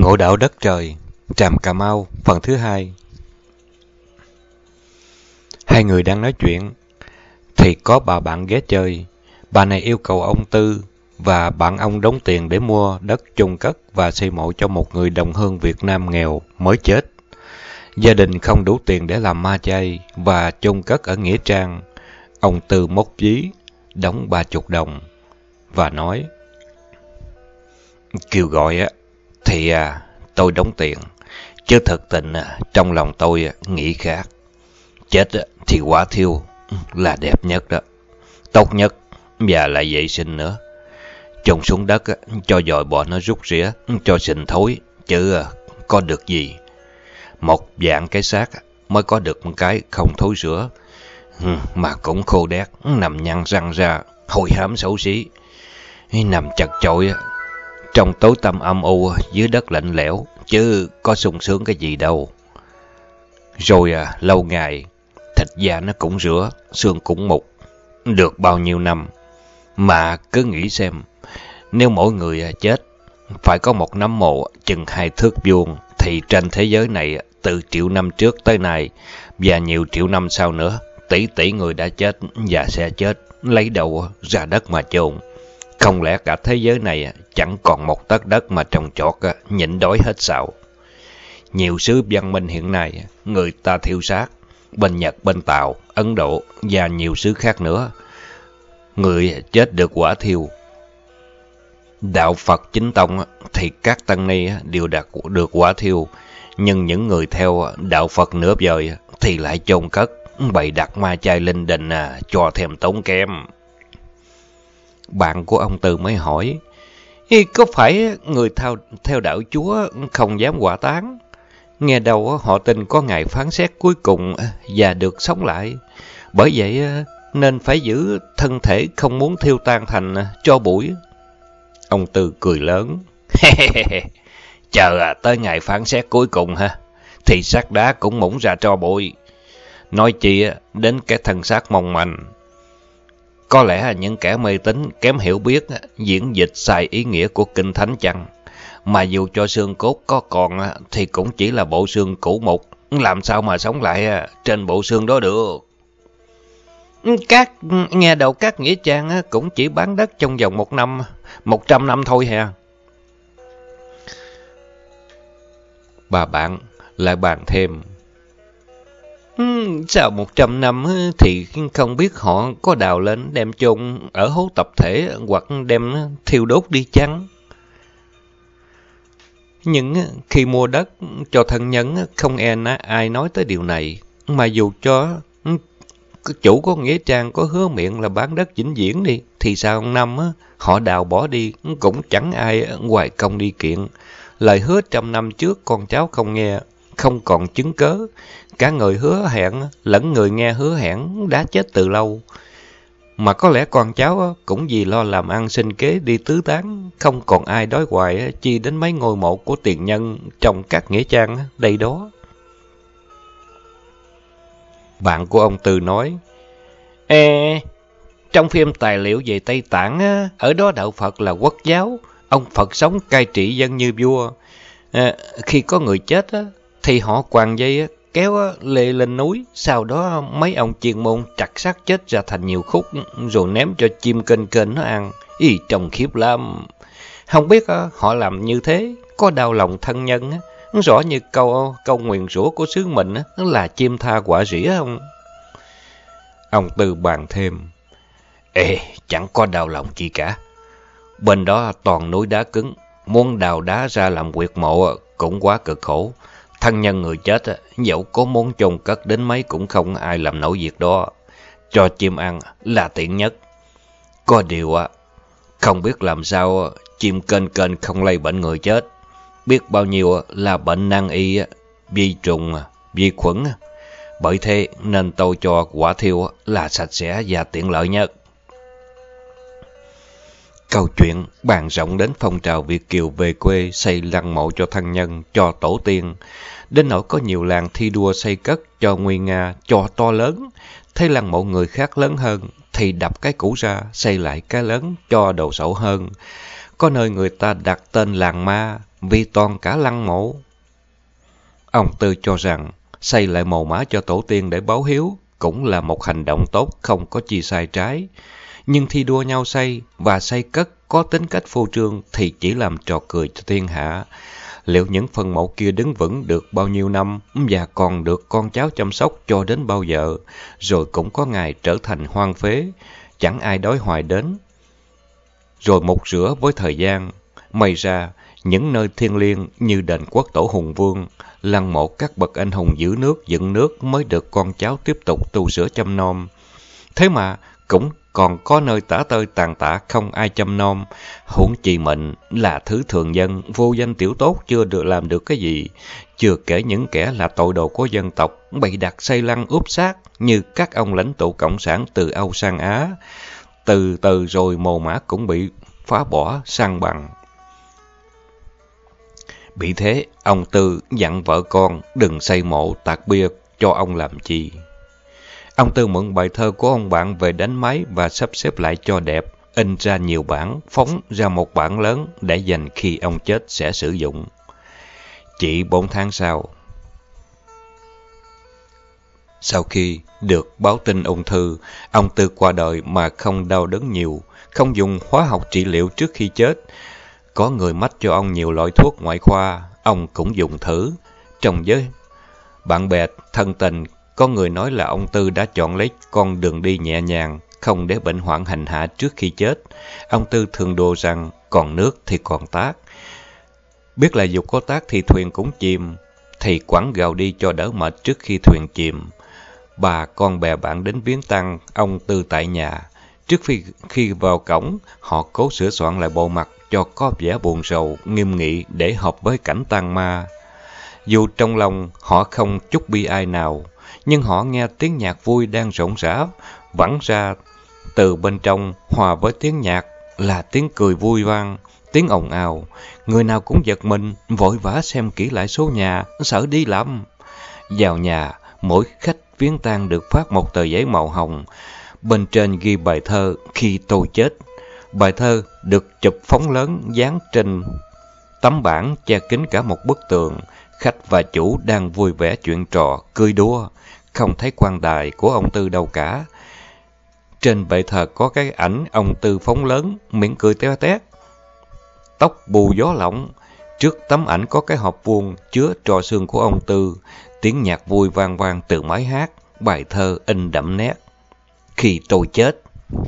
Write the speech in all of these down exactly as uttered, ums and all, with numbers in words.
Ngộ đạo đất trời, Tràm Cà Mau, phần thứ hai. Hai người đang nói chuyện, thì có bà bạn ghé chơi. Bà này yêu cầu ông Tư và bạn ông đóng tiền để mua đất chôn cất và xây mộ cho một người đồng hương Việt Nam nghèo mới chết. Gia đình không đủ tiền để làm ma chay và chôn cất ở Nghĩa Trang. Ông Tư móc ví, đóng ba chục đồng và nói: kêu gọi á thì à, tôi đóng tiền, chứ thực tình à, trong lòng tôi à, nghĩ khác. Chết à, thì quả thiêu là đẹp nhất đó, tốt nhất và lại vệ sinh nữa. Chôn xuống đất á, cho dòi bọ nó rút rỉa, cho sình thối, chứ à, có được gì. Một dạng cái xác mới có được một cái không thối rữa, mà cũng khô đét, nằm nhăn răng ra, hôi hám xấu xí, nằm chật chội trong tối tăm âm u dưới đất lạnh lẽo, chứ có sung sướng cái gì đâu. Rồi à, lâu ngày thịt da nó cũng rữa, xương cũng mục. Được bao nhiêu năm mà cứ nghĩ xem, nếu mỗi người chết phải có một nấm mộ chừng hai thước vuông, thì trên thế giới này từ triệu năm trước tới nay và nhiều triệu năm sau nữa, tỷ tỷ người đã chết và sẽ chết, lấy đầu ra đất mà chôn. Không lẽ cả thế giới này chẳng còn một tấc đất mà trồng trọt nhịn đói hết sao? Nhiều xứ văn minh hiện nay người ta thiêu xác, bên Nhật, bên Tàu, Ấn Độ và nhiều xứ khác nữa, người chết được quả thiêu. Đạo Phật chính tông thì các tăng ni đều đạt được quả thiêu, nhưng những người theo đạo Phật nửa vời thì lại chôn cất, bày đặt ma chay linh đình à, cho thêm tốn kém. Bạn của ông Tư mới hỏi: có phải người theo, theo đạo Chúa không dám hỏa táng? Nghe đâu họ tin có ngày phán xét cuối cùng và được sống lại. Bởi vậy nên phải giữ thân thể, không muốn thiêu tan thành tro bụi. Ông Tư cười lớn: chờ à, tới ngày phán xét cuối cùng ha, thì xác đá cũng mũng ra tro bụi. Nói chi đến cái thân xác mong manh. Có lẽ những kẻ mê tín kém hiểu biết diễn dịch sai ý nghĩa của kinh thánh chăng? Mà dù cho xương cốt có còn thì cũng chỉ là bộ xương cũ mục, làm sao mà sống lại trên bộ xương đó được? Các nghe đầu các nghĩa trang cũng chỉ bán đất trong vòng một năm, một trăm năm thôi hè. Bà bạn lại bàn thêm: sau một trăm năm thì không biết họ có đào lên đem chôn ở hố tập thể hoặc đem thiêu đốt đi chăng? Nhưng khi mua đất cho thân nhân không e ai nói tới điều này, mà dù cho chủ có nghĩa trang có hứa miệng là bán đất vĩnh viễn đi, thì sau năm họ đào bỏ đi cũng chẳng ai hoài công đi kiện. Lời hứa trăm năm trước con cháu không nghe, không còn chứng cớ. Cả người hứa hẹn lẫn người nghe hứa hẹn đã chết từ lâu. Mà có lẽ con cháu cũng vì lo làm ăn sinh kế đi tứ tán, không còn ai đói hoài chi đến mấy ngôi mộ của tiền nhân trong các nghĩa trang đây đó. Bạn của ông Tư nói: Ê, trong phim tài liệu về Tây Tạng, ở đó đạo Phật là quốc giáo, ông Phật sống cai trị dân như vua. À, khi có người chết thì họ quàng dây kéo lê lên núi, sau đó mấy ông chuyên môn chặt xác chết ra thành nhiều khúc rồi ném cho chim kênh kênh nó ăn. Ý trông khiếp lắm. Không biết họ làm như thế có đau lòng thân nhân, rõ như câu câu nguyền rủa của xứ mình là chim tha quả rỉa không? Ông Tư bàn thêm: Ê, chẳng có đau lòng chi cả. Bên đó toàn núi đá cứng, muốn đào đá ra làm huyệt mộ cũng quá cực khổ. Thân nhân người chết dẫu có muốn chôn cất đến mấy cũng không ai làm nổi việc đó. Cho chim ăn là tiện nhất. Có điều không biết làm sao chim kênh kênh không lây bệnh người chết. Biết bao nhiêu là bệnh nan y, vi trùng, vi khuẩn. Bởi thế nên tôi cho quả thiêu là sạch sẽ và tiện lợi nhất. Câu chuyện bàn rộng đến phong trào Việt kiều về quê xây lăng mộ cho thân nhân, cho tổ tiên. Đến nỗi có nhiều làng thi đua xây cất cho nguy nga, cho to lớn. Thấy lăng mộ người khác lớn hơn thì đập cái cũ ra, xây lại cái lớn cho đồ sộ hơn. Có nơi người ta đặt tên làng ma vì toàn cả lăng mộ. Ông Tư cho rằng xây lại mồ mả cho tổ tiên để báo hiếu cũng là một hành động tốt, không có chi sai trái. Nhưng thi đua nhau xây và xây cất có tính cách phô trương thì chỉ làm trò cười cho thiên hạ. Liệu những phần mộ kia đứng vững được bao nhiêu năm và còn được con cháu chăm sóc cho đến bao giờ, rồi cũng có ngày trở thành hoang phế, chẳng ai đói hoài đến. Rồi mục rửa với thời gian, may ra những nơi thiêng liêng như đền Quốc Tổ Hùng Vương, lăng mộ các bậc anh hùng giữ nước dựng nước mới được con cháu tiếp tục tu sửa chăm nom. Thế mà cũng còn có nơi tả tơi tàn tạ không ai chăm nom, huống chi mình là thứ thường dân, vô danh tiểu tốt chưa được làm được cái gì. Chưa kể những kẻ là tội đồ của dân tộc, bày đặt xây lăng úp xác như các ông lãnh tụ cộng sản từ Âu sang Á. Từ từ rồi mồ mả cũng bị phá bỏ san bằng. Bị thế, ông Tư dặn vợ con đừng xây mộ tạc bia cho ông làm chi. Ông Tư mượn bài thơ của ông bạn về đánh máy và sắp xếp lại cho đẹp, in ra nhiều bản, phóng ra một bản lớn để dành khi ông chết sẽ sử dụng. Chỉ bốn tháng sau, sau khi được báo tin ung thư, ông Tư qua đời mà không đau đớn nhiều, không dùng hóa học trị liệu trước khi chết. Có người mách cho ông nhiều loại thuốc ngoại khoa, ông cũng dùng thử. Trong giới bạn bè thân tình, có người nói là ông Tư đã chọn lấy con đường đi nhẹ nhàng, không để bệnh hoạn hành hạ trước khi chết. Ông Tư thường đùa rằng còn nước thì còn tát. Biết là dù có tát thì thuyền cũng chìm, thì quẳng gạo đi cho đỡ mệt trước khi thuyền chìm. Bà con bè bạn đến viếng tang ông Tư tại nhà. Trước khi, khi vào cổng, họ cố sửa soạn lại bộ mặt cho có vẻ buồn rầu, nghiêm nghị để hợp với cảnh tang ma. Dù trong lòng họ không chút bi ai nào, nhưng họ nghe tiếng nhạc vui đang rộn rã vẳng ra từ bên trong, hòa với tiếng nhạc là tiếng cười vui vang, tiếng ồn ào. Người nào cũng giật mình, vội vã xem kỹ lại số nhà, sợ đi lầm. Vào nhà, mỗi khách viếng tang được phát một tờ giấy màu hồng, bên trên ghi bài thơ Khi Tôi Chết. Bài thơ được chụp phóng lớn dán trên tấm bảng che kín cả một bức tường. Khách và chủ đang vui vẻ chuyện trò, cười đùa, không thấy quan tài của ông Tư đâu cả. Trên bệ thờ có cái ảnh ông Tư phóng lớn, miệng cười téo tét, tóc bù gió lộng. Trước tấm ảnh có cái hộp vuông chứa tro xương của ông Tư. Tiếng nhạc vui vang vang từ máy hát, bài thơ in đậm nét. Khi tôi chết.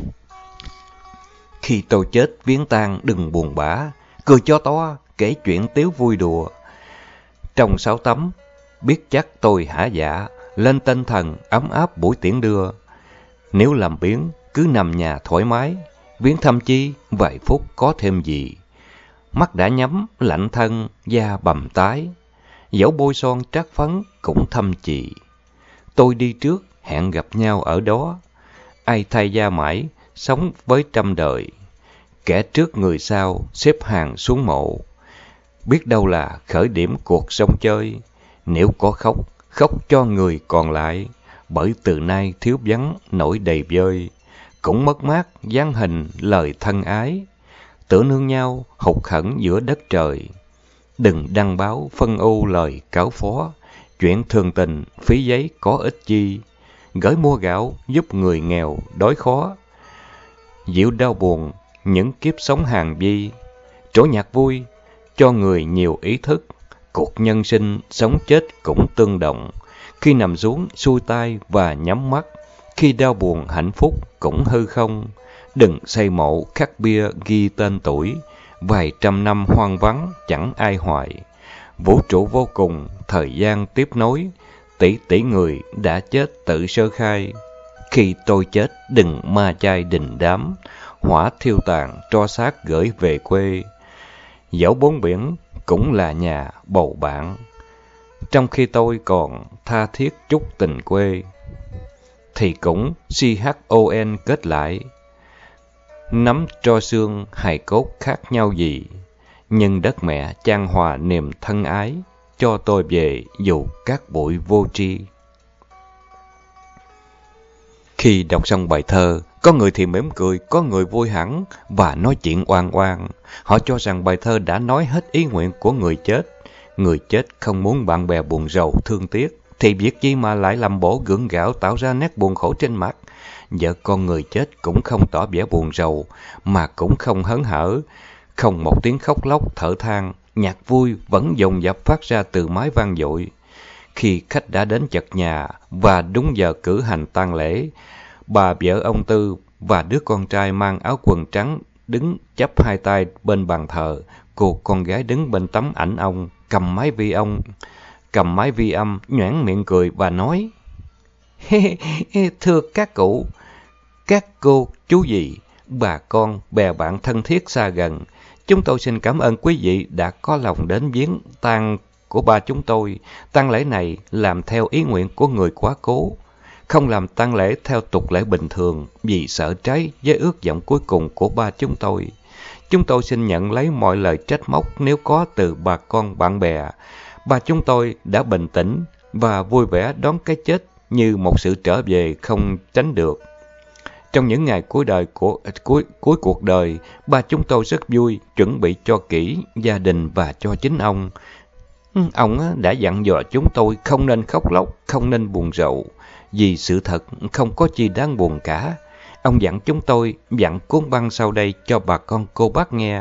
Khi tôi chết viếng tang đừng buồn bã, cười cho to, kể chuyện tiếu vui đùa. Trong sáu tấm, biết chắc tôi hả dạ, lên tinh thần ấm áp buổi tiễn đưa. Nếu làm biếng, cứ nằm nhà thoải mái, viếng thăm chi, vài phút có thêm gì. Mắt đã nhắm, lạnh thân, da bầm tái, dẫu bôi son trát phấn cũng thâm trì. Tôi đi trước, hẹn gặp nhau ở đó, ai thay da mãi, sống với trăm đời. Kẻ trước người sau, xếp hàng xuống mộ, biết đâu là khởi điểm cuộc sống chơi. Nếu có khóc, khóc cho người còn lại, bởi từ nay thiếu vắng nỗi đầy vơi. Cũng mất mát dáng hình lời thân ái, tựa nương nhau hụt hẫng giữa đất trời. Đừng đăng báo phân ưu lời cáo phó, chuyện thường tình phí giấy có ích chi. Gửi mua gạo giúp người nghèo đói khó, dịu đau buồn những kiếp sống hàng vi. Trổ nhạc vui cho người nhiều ý thức, cuộc nhân sinh sống chết cũng tương đồng. Khi nằm xuống xuôi tay và nhắm mắt, khi đau buồn hạnh phúc cũng hư không. Đừng xây mộ khắc bia ghi tên tuổi, vài trăm năm hoang vắng chẳng ai hoài. Vũ trụ vô cùng, thời gian tiếp nối, tỷ tỷ người đã chết tự sơ khai. Khi tôi chết đừng ma chay đình đám, hỏa thiêu tàn tro xác gửi về quê. Dẫu bốn biển cũng là nhà bầu bạn, trong khi tôi còn tha thiết chút tình quê, thì cũng xê hát o en kết lại. Nắm tro xương hài cốt khác nhau gì, nhưng đất mẹ chan hòa niềm thân ái, cho tôi về dù các bụi vô tri. Khi đọc xong bài thơ, Có người thì mỉm cười, có người vui hẳn và nói chuyện oan oan. Họ cho rằng bài thơ đã nói hết ý nguyện của người chết. Người chết không muốn bạn bè buồn rầu, thương tiếc, thì việc gì mà lại làm bộ gượng gạo tạo ra nét buồn khổ trên mặt. Vợ con người chết cũng không tỏ vẻ buồn rầu, mà cũng không hớn hở. Không một tiếng khóc lóc, thở than, nhạc vui vẫn dồn dập phát ra từ mái vang dội. Khi khách đã đến chật nhà và đúng giờ cử hành tang lễ, bà vợ ông Tư và đứa con trai mang áo quần trắng đứng chắp hai tay bên bàn thờ. Cô con gái đứng bên tấm ảnh ông, cầm máy vi ông, cầm máy vi âm, nhoẻn miệng cười và nói: Thưa các cụ, các cô, chú dì, bà con, bè bạn thân thiết xa gần, chúng tôi xin cảm ơn quý vị đã có lòng đến viếng tang của ba chúng tôi. Tang lễ này làm theo ý nguyện của người quá cố, không làm tang lễ theo tục lễ bình thường vì sợ trái với ước vọng cuối cùng của ba chúng tôi. Chúng tôi xin nhận lấy mọi lời trách móc nếu có từ bà con bạn bè. Ba chúng tôi đã bình tĩnh và vui vẻ đón cái chết như một sự trở về không tránh được. Trong những ngày cuối đời của cuối cuối cuộc đời, ba chúng tôi rất vui, chuẩn bị cho kỹ gia đình và cho chính ông. Ông đã dặn dò chúng tôi không nên khóc lóc, không nên buồn rầu, vì sự thật không có chi đáng buồn cả. Ông dặn chúng tôi dặn cuốn băng sau đây cho bà con cô bác nghe.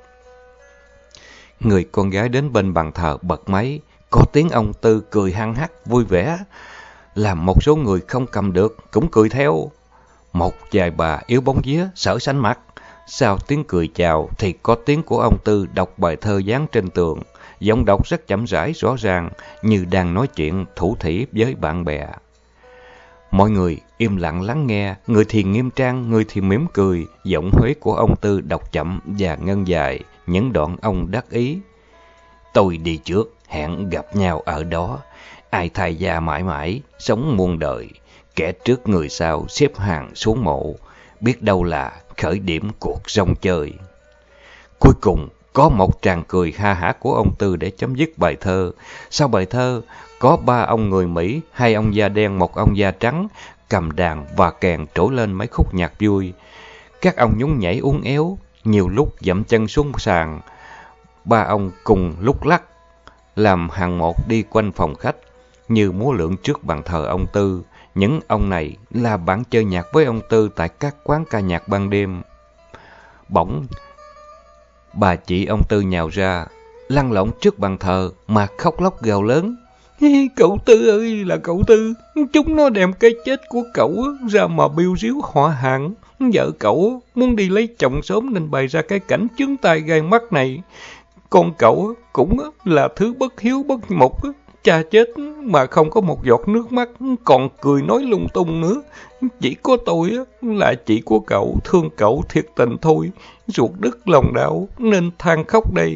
Người con gái đến bên bàn thờ bật máy, có tiếng ông Tư cười hăng hắc vui vẻ, làm một số người không cầm được cũng cười theo. Một vài bà yếu bóng vía sợ xanh mặt. Sau tiếng cười chào thì có tiếng của ông Tư đọc bài thơ dán trên tường, giọng đọc rất chậm rãi rõ ràng, như đang nói chuyện thủ thỉ với bạn bè. Mọi người im lặng lắng nghe, người thì nghiêm trang, người thì mỉm cười. Giọng Huế của ông Tư đọc chậm và ngân dài, những đoạn ông đắc ý. Tôi đi trước, hẹn gặp nhau ở đó. Ai thay gia mãi mãi, sống muôn đời. Kẻ trước người sau xếp hàng xuống mộ, biết đâu là khởi điểm cuộc rong chơi. Cuối cùng có một tràng cười ha hả của ông Tư để chấm dứt bài thơ. Sau bài thơ, có ba ông người Mỹ, hai ông da đen, một ông da trắng, cầm đàn và kèn trỗi lên mấy khúc nhạc vui. Các ông nhún nhảy uốn éo, nhiều lúc dậm chân xuống sàn. Ba ông cùng lúc lắc, làm hàng một đi quanh phòng khách, như múa lượn trước bàn thờ ông Tư. Những ông này là bạn chơi nhạc với ông Tư tại các quán ca nhạc ban đêm. Bỗng, bà chị ông Tư nhào ra, lăn lộn trước bàn thờ mà khóc lóc gào lớn. Cậu Tư ơi, là cậu Tư, chúng nó đem cái chết của cậu ra mà biêu riếu họ hàng. Vợ cậu muốn đi lấy chồng sớm nên bày ra cái cảnh chướng tai gai mắt này. Con cậu cũng là thứ bất hiếu bất mục, cha chết mà không có một giọt nước mắt, còn cười nói lung tung nữa. Chỉ có tôi là chị của cậu, thương cậu thiệt tình thôi, ruột đứt lòng đau nên than khóc đây.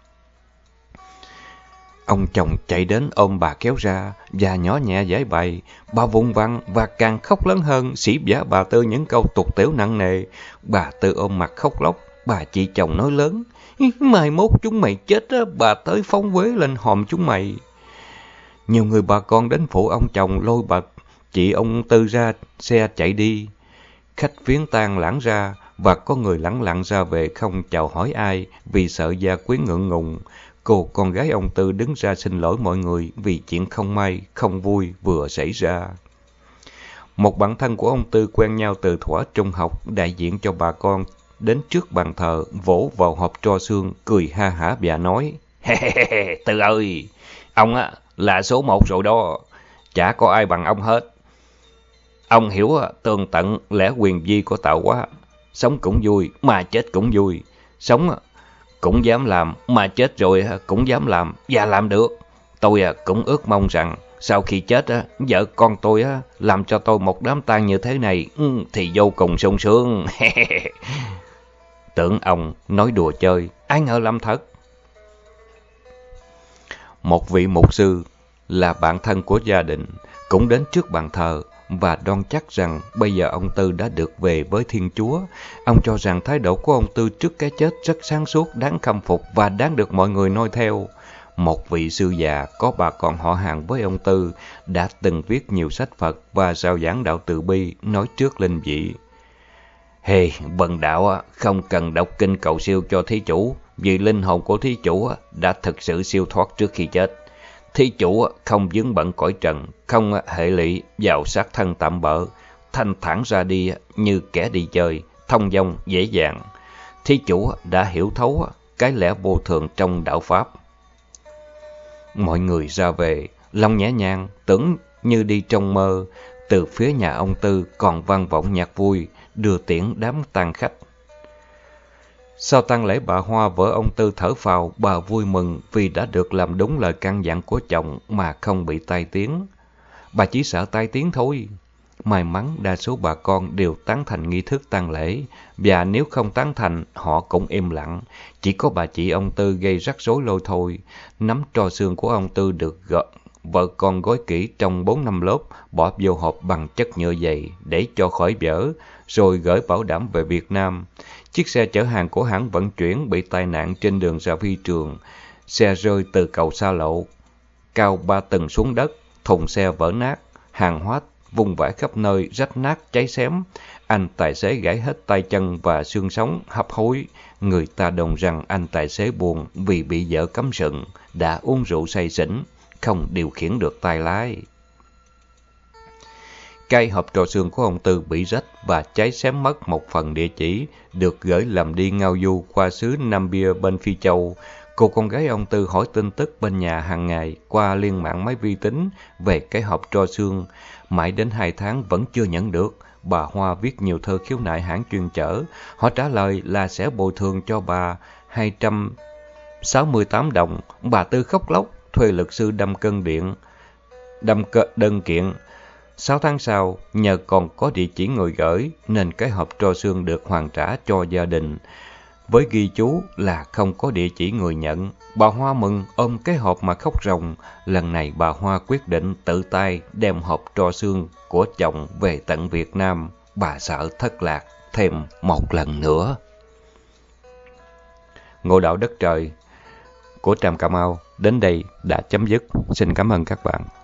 Ông chồng chạy đến ôm bà kéo ra và nhỏ nhẹ giải bày. Bà vùng vằng và càng khóc lớn hơn, xỉ vả bà Tư những câu tục tĩu nặng nề. Bà Tư ôm mặt khóc lóc, bà chị chồng nói lớn. Mai mốt chúng mày chết á, bà tới phóng quế lên hòm chúng mày. Nhiều người bà con đến phụ ông chồng lôi bà chị ông Tư ra xe chạy đi. Khách viếng tang lãng ra và có người lẳng lặng ra về không chào hỏi ai vì sợ gia quyến ngượng ngùng. Cô con gái ông Tư đứng ra xin lỗi mọi người vì chuyện không may, không vui vừa xảy ra. Một bạn thân của ông Tư quen nhau từ thuở trung học, đại diện cho bà con, đến trước bàn thờ, vỗ vào hộp tro xương, cười ha hả và nói. Tư ơi, ông á là số một rồi đó, chả có ai bằng ông hết. Ông hiểu tường tận lẽ quyền vi của tạo hóa, sống cũng vui mà chết cũng vui, sống cũng dám làm mà chết rồi cũng dám làm và làm được. Tôi cũng ước mong rằng sau khi chết vợ con tôi làm cho tôi một đám tang như thế này thì vô cùng sung sướng. Tưởng ông nói đùa chơi, ai ngờ làm thật. Một vị mục sư là bạn thân của gia đình cũng đến trước bàn thờ và đoan chắc rằng bây giờ ông Tư đã được về với Thiên Chúa. Ông cho rằng thái độ của ông Tư trước cái chết rất sáng suốt, đáng khâm phục và đáng được mọi người noi theo. Một vị sư già có bà con họ hàng với ông Tư đã từng viết nhiều sách Phật và rao giảng đạo từ bi nói trước linh vị. Hey, bần đạo không cần đọc kinh cầu siêu cho thí chủ, vì linh hồn của thí chủ đã thực sự siêu thoát trước khi chết. Thí chủ không vướng bận cõi trần, không hệ lụy vào xác thân tạm bợ, thanh thản ra đi như kẻ đi chơi, thông dong dễ dàng. Thí chủ đã hiểu thấu cái lẽ vô thường trong đạo pháp. Mọi người ra về, lòng nhẹ nhàng, tưởng như đi trong mơ. Từ phía nhà ông Tư còn vang vọng nhạc vui, đưa tiễn đám tang khách. Sau tang lễ bà Hoa, vợ ông Tư thở phào, bà vui mừng vì đã được làm đúng lời căn dặn của chồng mà không bị tai tiếng. Bà chỉ sợ tai tiếng thôi. May mắn đa số bà con đều tán thành nghi thức tang lễ, và nếu không tán thành họ cũng im lặng. Chỉ có bà chị ông Tư gây rắc rối lôi thôi. Nắm tro xương của ông Tư được gỡ, vợ con gói kỹ trong bốn năm lớp, bỏ vô hộp bằng chất nhựa dày để cho khỏi vỡ, rồi gửi bảo đảm về Việt Nam. Chiếc xe chở hàng của hãng vận chuyển bị tai nạn trên đường ra phi trường. Xe rơi từ cầu xa lộ cao ba tầng xuống đất, thùng xe vỡ nát, hàng hóa vung vãi khắp nơi, rách nát cháy xém. Anh tài xế gãy hết tay chân và xương sống hấp hối. Người ta đồn rằng anh tài xế buồn vì bị vợ cấm sừng, đã uống rượu say xỉn, không điều khiển được tay lái. Cây hộp trò xương của ông Tư bị rách và cháy xém mất một phần địa chỉ, được gửi làm đi ngao du qua xứ Nam Bia bên Phi Châu. Cô con gái ông Tư hỏi tin tức bên nhà hàng ngày qua liên mạng máy vi tính về cái hộp trò xương. Mãi đến hai tháng vẫn chưa nhận được. Bà Hoa viết nhiều thơ khiếu nại hãng chuyên chở. Họ trả lời là sẽ bồi thường cho bà hai trăm sáu mươi tám đồng. Bà Tư khóc lóc, thuê luật sư đâm cân điện, đâm đơn kiện. Sáu tháng sau, nhờ còn có địa chỉ người gửi, nên cái hộp tro xương được hoàn trả cho gia đình, với ghi chú là không có địa chỉ người nhận. Bà Hoa mừng ôm cái hộp mà khóc ròng. Lần này bà Hoa quyết định tự tay đem hộp tro xương của chồng về tận Việt Nam. Bà sợ thất lạc thêm một lần nữa. Ngộ đạo đất trời của Tràm Cà Mau đến đây đã chấm dứt. Xin cảm ơn các bạn.